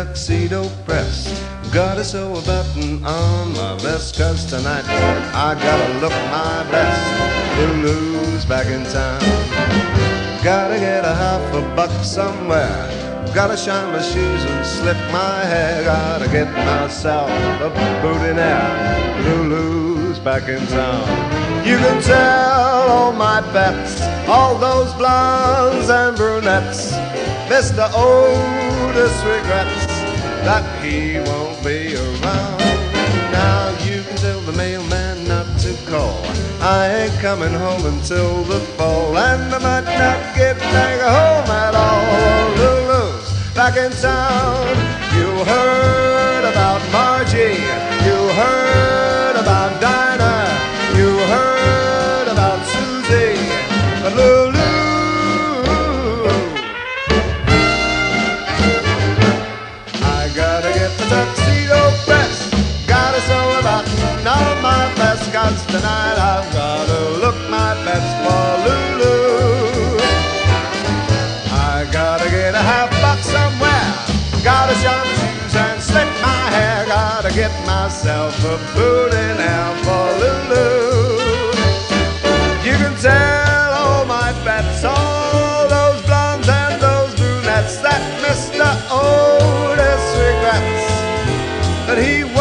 tuxedo pressed. Gotta sew a button on my vest, 'cause tonight I gotta look my best. Lulu's back in town. Gotta get a $50 somewhere. Gotta shine my shoes and slick my hair. Gotta get myself a booty now. Lulu's back in town. You can tell all my bets, all those blondes and brunettes, Mr. Otis regrets that he won't be around. Now you can tell the mailman not to call. I ain't coming home until the fall, and I might not get back home at all. Lulu's back in town. You heard about Margie, you heard about Dinah, you heard about Susie, but Lulu, I gotta get the tuxedo pressed. Gotta sew a button on my vest, 'cause tonight I've gotta look my best for Lulu. I gotta get a $50 somewhere. Gotta shine my shoes and slick my hair. Gotta get myself a booty now for Lulu. You can tell all my bets, all those blondes and those brunettes, that Mr. Otis regrets that he